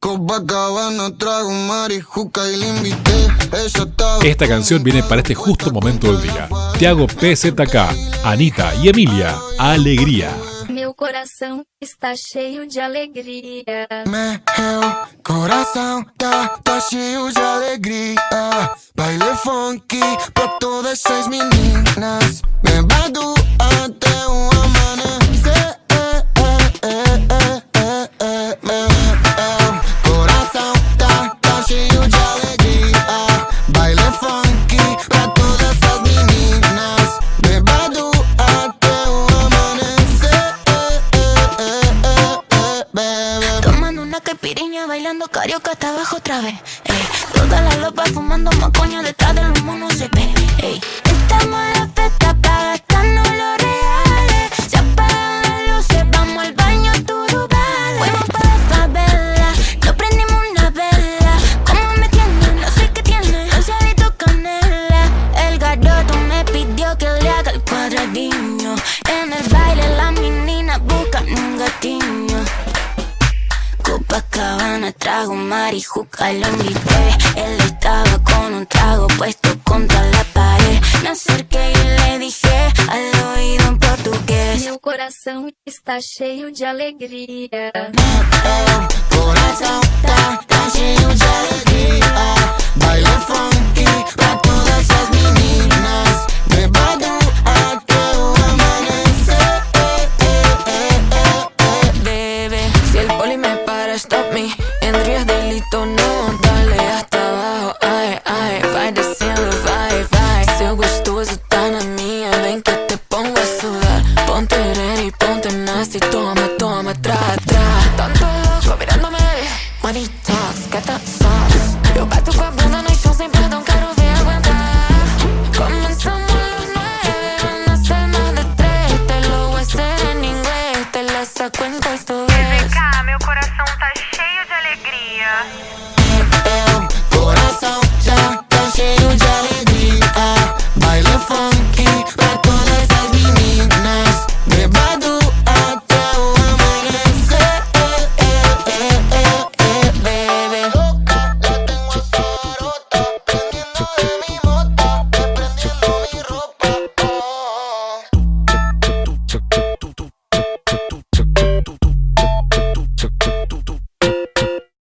Copacabana, trago marijuca y le invité. Ella estaba... Esta canción viene para este justo momento del día. Tiago PZK, Anitta y Emilia, Alegría. Meu coração está cheio de alegria. Meu coração tá cheio de alegria. Baile funk pra todas essas meninas. Bebado até o amanhecer. Meu coração tá cheio de alegria. Baile funk pra todas essas meninas. Bebado até o amanhecer. Tomando una caipirinha, bailando carioca hasta abajo otra vez. Ey, toda la lopa fumando macoña detrás del humo no se ve. Ey, estamos en la fiesta para gastarnos los reales. Se apagan las luces, vamos al baño, todo vale. Fuimos para la favela, nos prendimos una vela. Como me tiene, no sé qué tiene, rociadito canela. El garoto me pidió que le haga el cuadradinho. En el baile las meninas buscan un gatiño. Copacabana, trago marijuca, lo invité. Él estaba con un trago puesto contra la pared. Me acerqué y le dije al oído en portugués. Meu coração está cheio de alegria. Meu coração tá cheio de alegria. Baile funk pra todas essas meninas. Bebado até o amanhecer. Bebé, si el poli me para, stop me. Andrías delito, no, dale hasta abajo. Ay, ay, vai descendo, vai, vai. Seu gostoso tá na minha, vem que te pongo a sudar. Ponte ready, ponte nasty, toma, toma, tra, tra. Tanto loco mirándome, money talks, gata sauce. Eu bato com a bunda no chão sem perdão, quero ver aguentar. Comenzamos los 9, van a ser más de 3. Te lo voy a hacer en inglés, te la saco en costa.